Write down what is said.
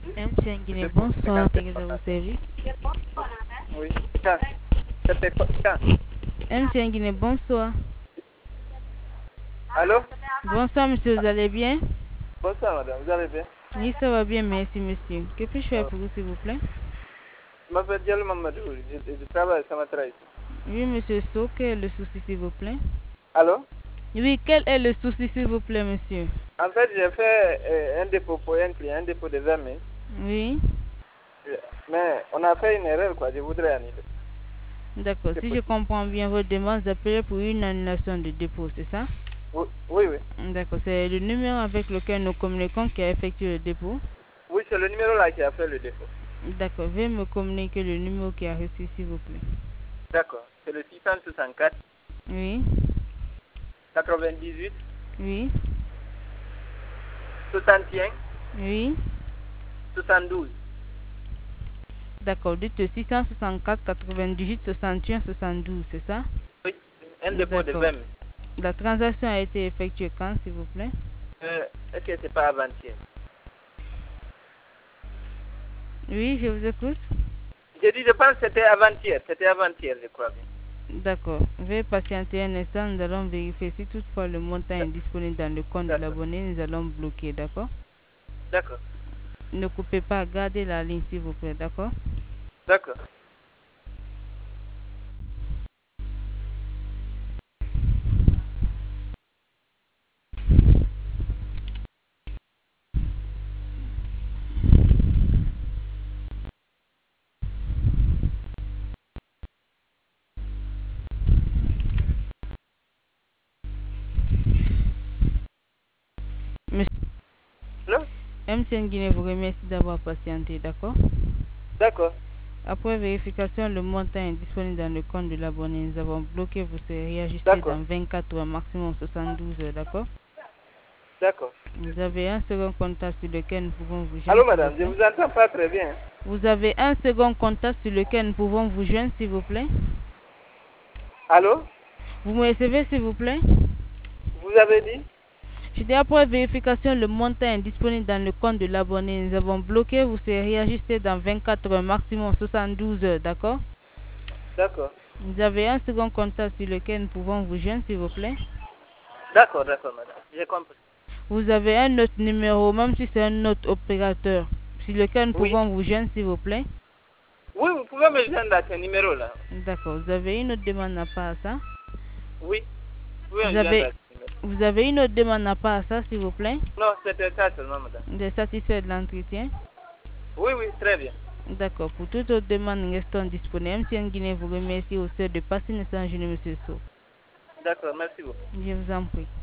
MTN Guinée, Monsieur bonsoir, 57 t'es à vos services. Oui. Quand C'était quand MTN Guinée, bonsoir. Allô? Bonsoir, monsieur, vous allez bien? Bonsoir, madame. Vous allez bien? Oui, ça va bien, merci, monsieur. Que puis-je faire pour vous, s'il vous plaît? Je m'appelle Diallo Mamadou. Je travaille à Samatra ici. Oui, monsieur So, quel est le souci, s'il vous plaît? Allô? Oui, quel est le souci, s'il vous plaît, monsieur? En fait, j'ai fait un dépôt pour un client, un dépôt de 20 000. Oui, Mais on a fait une erreur, quoi. Je voudrais annuler. d'accord. C'est Si je possible? comprends bien votre demande, vous appelez pour une annulation de dépôt, c'est ça? Oui, oui. Oui, D'accord, c'est le numéro avec lequel nous communiquons qui a effectué le dépôt. oui, c'est le numéro là qui a fait le dépôt. D'accord, veuillez me communiquer le numéro qui a reçu, s'il vous plaît. D'accord. C'est le 664 Oui, 98 oui, 61 oui. 72. D'accord, dites 664 98 61 72, c'est ça? Oui, un dépôt de D'accord. 20 000. La transaction a été effectuée quand, s'il vous plaît? Est-ce que c'est pas avant-hier? Oui, je vous écoute. J'ai dit, je pense que c'était avant-hier. C'était avant-hier, je crois bien. D'accord. Veuillez patienter un instant, nous allons vérifier si toutefois le montant est disponible dans le compte de D'accord. l'abonné, nous allons bloquer, d'accord? D'accord. Ne coupez pas, gardez la ligne, s'il vous plaît, d'accord? D'accord. Monsieur Allô? MTN Guinée vous remercie d'avoir patienté, d'accord? D'accord. Après vérification, le montant est disponible dans le compte de l'abonné. Nous avons bloqué, vous serez réajusté D'accord. dans 24 heures, maximum 72 heures, d'accord? D'accord. Vous avez un second contact sur lequel nous pouvons vous joindre, Allô, s'il vous madame, je plaît? vous entends pas très bien. Vous avez un second contact sur lequel nous pouvons vous joindre, s'il vous plaît? Allô? Vous me recevez, s'il vous plaît? Vous avez dit? Je dis après vérification, le montant est disponible dans le compte de l'abonné. Nous avons bloqué, vous serez réajusté dans 24 heures, maximum 72 heures, d'accord? D'accord. Vous avez un second contact sur lequel nous pouvons vous joindre, s'il vous plaît? D'accord, d'accord, madame. J'ai compris. Vous avez un autre numéro, même si c'est un autre opérateur, sur lequel nous Oui. pouvons vous joindre, s'il vous plaît? Oui, vous pouvez me joindre à ce numéro-là. D'accord. Vous avez une autre demande à part à ça? Oui. Vous pouvez Vous me joindre avez, à ce numéro. vous avez une autre demande à part à ça, s'il vous plaît? Non, c'était ça seulement, madame. Vous êtes satisfait de l'entretien? Oui, oui, très bien. D'accord. Pour toute autre demande, nous restons disponibles. MTN Guinée vous remercie au sein de passer une excellente journée, monsieur So. D'accord, merci beaucoup. Je vous en prie.